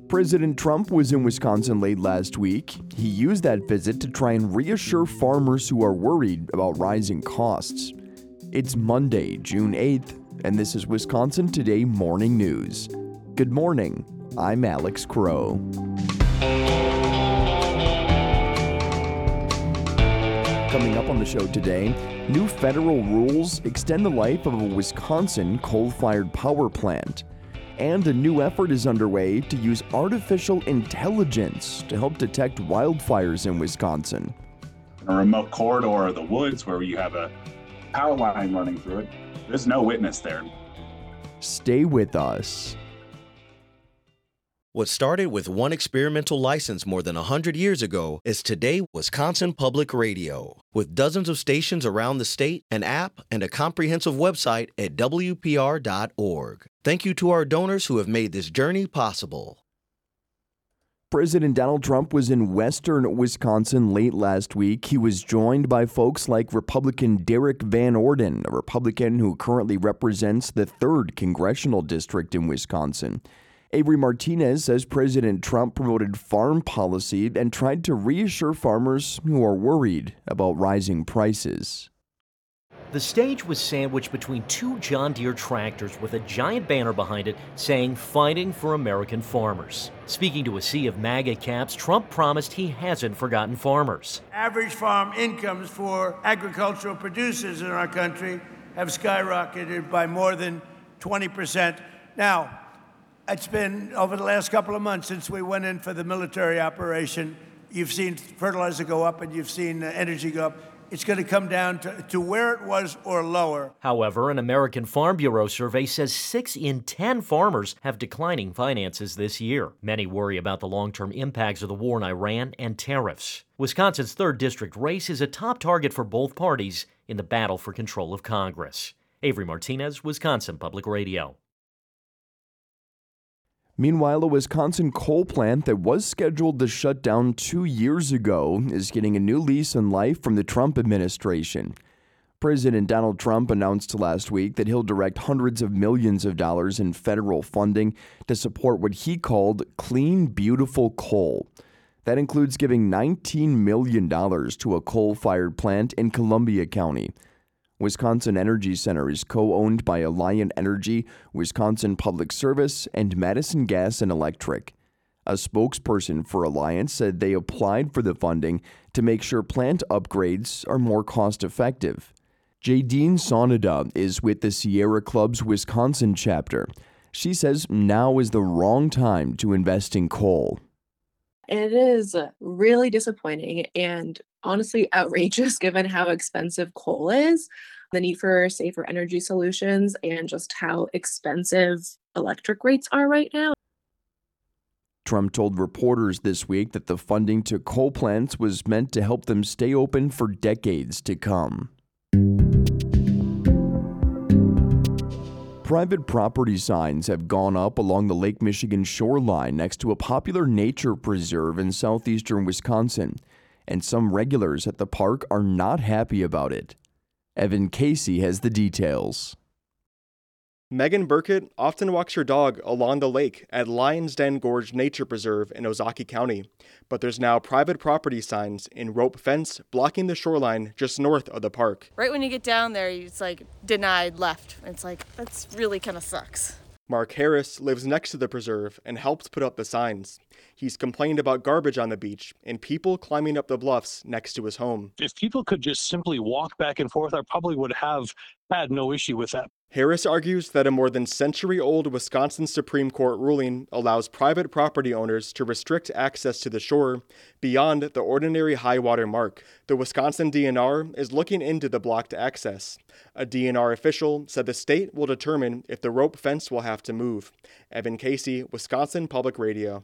President Trump was in Wisconsin late last week. He used that visit to try and reassure farmers who are worried about rising costs. It's Monday, June 8th, and this is Wisconsin Today Morning News. Good morning, I'm Alex Crow. Coming up on the show today, new federal rules extend the life of a Wisconsin coal-fired power plant. And a new effort is underway to use artificial intelligence to help detect wildfires in Wisconsin. A remote corridor of the woods where you have a power line running through it, there's no witness there. Stay with us. What started with one experimental license more than 100 years ago is today Wisconsin Public Radio. With dozens of stations around the state, an app, and a comprehensive website at WPR.org. Thank you to our donors who have made this journey possible. President Donald Trump was in western Wisconsin late last week. He was joined by folks like Republican Derek Van Orden, a Republican who currently represents the 3rd Congressional District in Wisconsin. Avery Martinez says President Trump promoted farm policy and tried to reassure farmers who are worried about rising prices. The stage was sandwiched between two John Deere tractors with a giant banner behind it saying, "Fighting for American Farmers." Speaking to a sea of MAGA caps, Trump promised he hasn't forgotten farmers. Average farm incomes for agricultural producers in our country have skyrocketed by more than 20%. Now, it's been over the last couple of months since we went in for the military operation. You've seen fertilizer go up and you've seen energy go up. It's going to come down to where it was or lower. However, an American Farm Bureau survey says 6 in 10 farmers have declining finances this year. Many worry about the long-term impacts of the war in Iran and tariffs. Wisconsin's 3rd District race is a top target for both parties in the battle for control of Congress. Avery Martinez, Wisconsin Public Radio. Meanwhile, a Wisconsin coal plant that was scheduled to shut down 2 years ago is getting a new lease on life from the Trump administration. President Donald Trump announced last week that he'll direct hundreds of millions of dollars in federal funding to support what he called clean, beautiful coal. That includes giving $19 million to a coal-fired plant in Columbia County. Wisconsin Energy Center is co-owned by Alliant Energy, Wisconsin Public Service, and Madison Gas and Electric. A spokesperson for Alliant said they applied for the funding to make sure plant upgrades are more cost-effective. Jadine Sonada is with the Sierra Club's Wisconsin chapter. She says now is the wrong time to invest in coal. It is really disappointing and honestly outrageous given how expensive coal is, the need for safer energy solutions, and just how expensive electric rates are right now. Trump told reporters this week that the funding to coal plants was meant to help them stay open for decades to come. Private property signs have gone up along the Lake Michigan shoreline next to a popular nature preserve in southeastern Wisconsin, and some regulars at the park are not happy about it. Evan Casey has the details. Megan Burkett often walks her dog along the lake at Lion's Den Gorge Nature Preserve in Ozaukee County, but there's now private property signs in rope fence blocking the shoreline just north of the park. Right when you get down there, it's like denied left. It's like, that's really kind of sucks. Mark Harris lives next to the preserve and helps put up the signs. He's complained about garbage on the beach and people climbing up the bluffs next to his home. If people could just simply walk back and forth, I probably would have had no issue with that. Harris argues that a more than century-old Wisconsin Supreme Court ruling allows private property owners to restrict access to the shore beyond the ordinary high water mark. The Wisconsin DNR is looking into the blocked access. A DNR official said the state will determine if the rope fence will have to move. Evan Casey, Wisconsin Public Radio.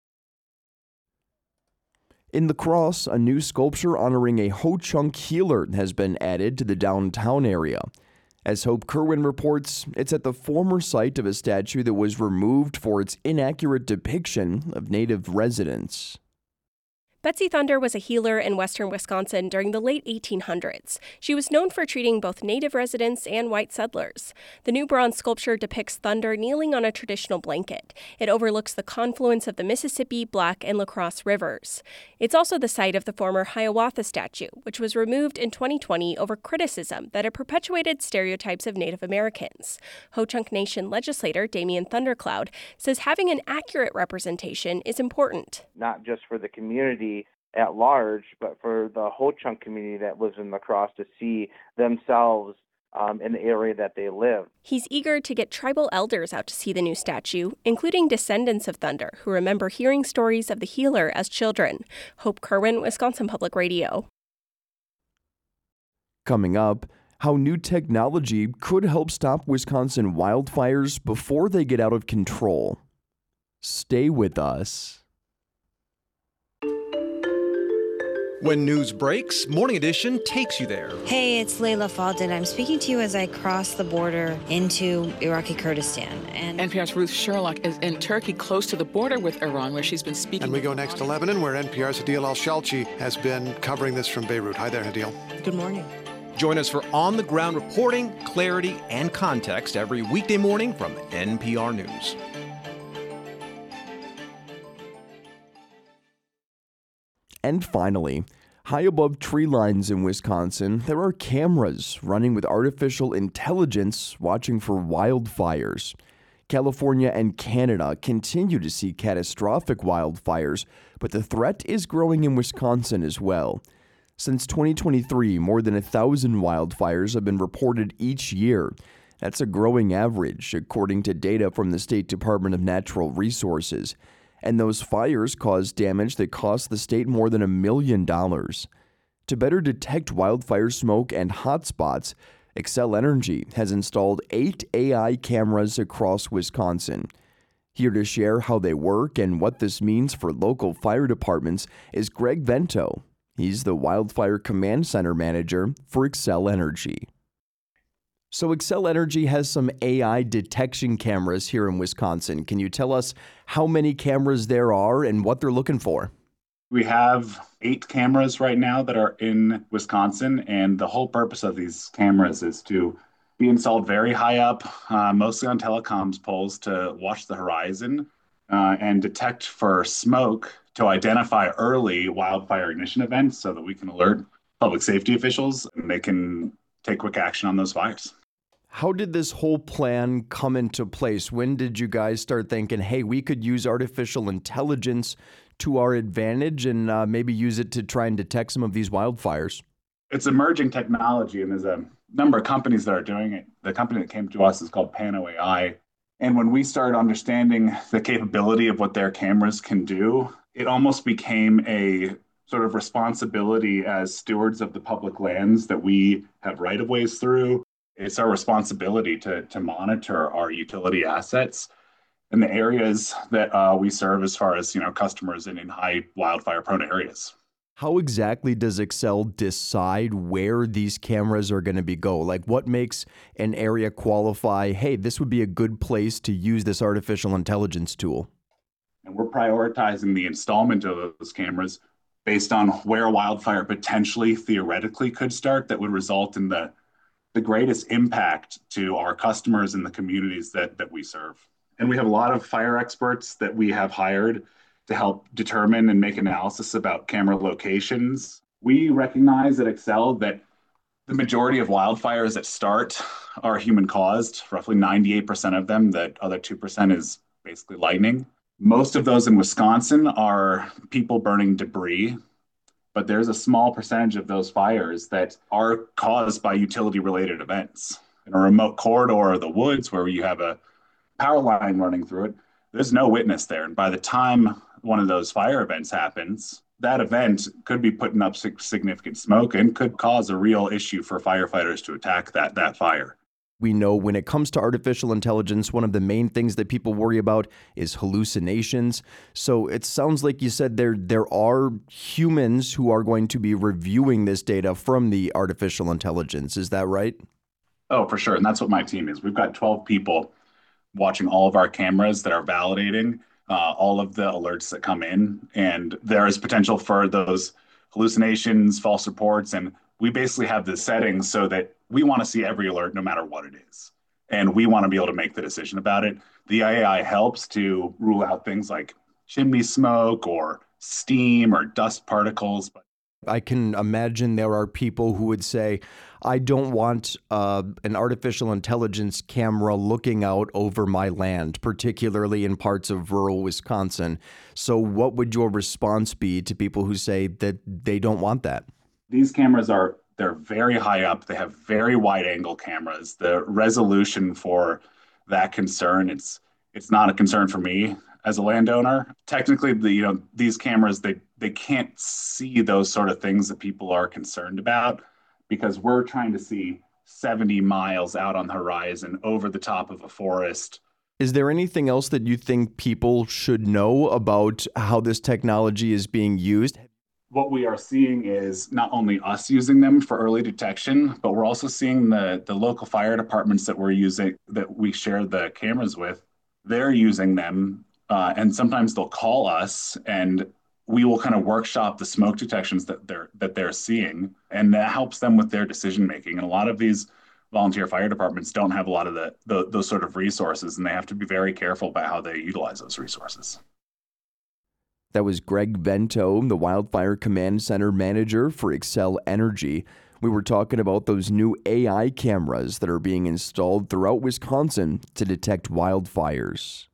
In La Crosse, a new sculpture honoring a Ho-Chunk healer has been added to the downtown area. As Hope Kerwin reports, it's at the former site of a statue that was removed for its inaccurate depiction of Native residents. Betsy Thunder was a healer in western Wisconsin during the late 1800s. She was known for treating both native residents and white settlers. The new bronze sculpture depicts Thunder kneeling on a traditional blanket. It overlooks the confluence of the Mississippi, Black, and La Crosse rivers. It's also the site of the former Hiawatha statue, which was removed in 2020 over criticism that it perpetuated stereotypes of Native Americans. Ho-Chunk Nation legislator Damian Thundercloud says having an accurate representation is important. Not just for the community at large, but for the Ho-Chunk community that lives in La Crosse to see themselves in the area that they live. He's eager to get tribal elders out to see the new statue, including descendants of Thunder who remember hearing stories of the healer as children. Hope Kerwin, Wisconsin Public Radio. Coming up, how new technology could help stop Wisconsin wildfires before they get out of control. Stay with us. When news breaks, Morning Edition takes you there. Hey, it's Layla Falden. I'm speaking to you as I cross the border into Iraqi Kurdistan. And NPR's Ruth Sherlock is in Turkey, close to the border with Iran, where she's been speaking. And we go next to Lebanon, where NPR's Hadil Al-Shalchi has been covering this from Beirut. Hi there, Hadil. Good morning. Join us for on-the-ground reporting, clarity, and context every weekday morning from NPR News. And finally, high above tree lines in Wisconsin, there are cameras running with artificial intelligence watching for wildfires. California and Canada continue to see catastrophic wildfires, but the threat is growing in Wisconsin as well. Since 2023, more than 1,000 wildfires have been reported each year. That's a growing average, according to data from the State Department of Natural Resources. And those fires caused damage that cost the state more than $1 million. To better detect wildfire smoke and hotspots, Xcel Energy has installed 8 AI cameras across Wisconsin. Here to share how they work and what this means for local fire departments is Greg Vento. He's the Wildfire Command Center Manager for Xcel Energy. So Xcel Energy has some AI detection cameras here in Wisconsin. Can you tell us how many cameras there are and what they're looking for? We have 8 cameras right now that are in Wisconsin, and the whole purpose of these cameras is to be installed very high up, mostly on telecoms poles, to watch the horizon and detect for smoke to identify early wildfire ignition events so that we can alert public safety officials and they can take quick action on those fires. How did this whole plan come into place? When did you guys start thinking, hey, we could use artificial intelligence to our advantage and maybe use it to try and detect some of these wildfires? It's emerging technology, and there's a number of companies that are doing it. The company that came to us is called Pano AI. And when we started understanding the capability of what their cameras can do, it almost became a sort of responsibility as stewards of the public lands that we have right-of-ways through. It's our responsibility to monitor our utility assets in the areas that we serve as far as, customers in high wildfire-prone areas. How exactly does Xcel decide where these cameras are going to go? Like, what makes an area qualify, hey, this would be a good place to use this artificial intelligence tool? And we're prioritizing the installment of those cameras based on where a wildfire potentially, theoretically could start that would result in the greatest impact to our customers and the communities that we serve. And we have a lot of fire experts that we have hired to help determine and make analysis about camera locations. We recognize at Xcel that the majority of wildfires that start are human caused, roughly 98% of them. The other 2% is basically lightning. Most of those in Wisconsin are people burning debris, but there's a small percentage of those fires that are caused by utility-related events. In a remote corridor or the woods where you have a power line running through it, there's no witness there. And by the time one of those fire events happens, that event could be putting up significant smoke and could cause a real issue for firefighters to attack that fire. We know when it comes to artificial intelligence, one of the main things that people worry about is hallucinations. So it sounds like you said there are humans who are going to be reviewing this data from the artificial intelligence. Is that right? Oh, for sure. And that's what my team is. We've got 12 people watching all of our cameras that are validating all of the alerts that come in. And there is potential for those hallucinations, false reports. And we basically have the settings so that we want to see every alert no matter what it is. And we want to be able to make the decision about it. The AI helps to rule out things like chimney smoke or steam or dust particles. I can imagine there are people who would say, I don't want an artificial intelligence camera looking out over my land, particularly in parts of rural Wisconsin. So what would your response be to people who say that they don't want that? These cameras they're very high up. They have very wide angle cameras. The resolution for that concern, it's not a concern for me as a landowner. Technically, these cameras, they can't see those sort of things that people are concerned about, because we're trying to see 70 miles out on the horizon over the top of a forest. Is there anything else that you think people should know about how this technology is being used? What we are seeing is not only us using them for early detection, but we're also seeing the local fire departments that we share the cameras with. They're using them, and sometimes they'll call us, and we will kind of workshop the smoke detections that they're seeing, and that helps them with their decision making. And a lot of these volunteer fire departments don't have a lot of those sort of resources, and they have to be very careful about how they utilize those resources. That was Greg Vento, the Wildfire Command Center manager for Xcel Energy. We were talking about those new AI cameras that are being installed throughout Wisconsin to detect wildfires.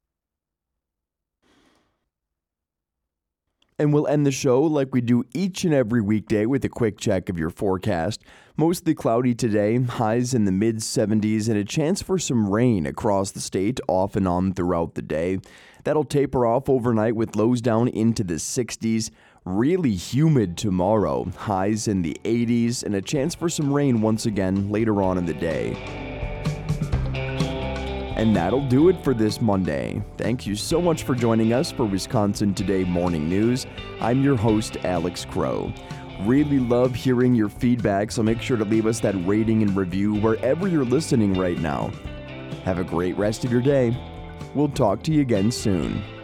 And we'll end the show like we do each and every weekday with a quick check of your forecast. Mostly cloudy today, highs in the mid-70s, and a chance for some rain across the state off and on throughout the day. That'll taper off overnight with lows down into the 60s. Really humid tomorrow, highs in the 80s, and a chance for some rain once again later on in the day. And that'll do it for this Monday. Thank you so much for joining us for Wisconsin Today Morning News. I'm your host, Alex Crow. Really love hearing your feedback, so make sure to leave us that rating and review wherever you're listening right now. Have a great rest of your day. We'll talk to you again soon.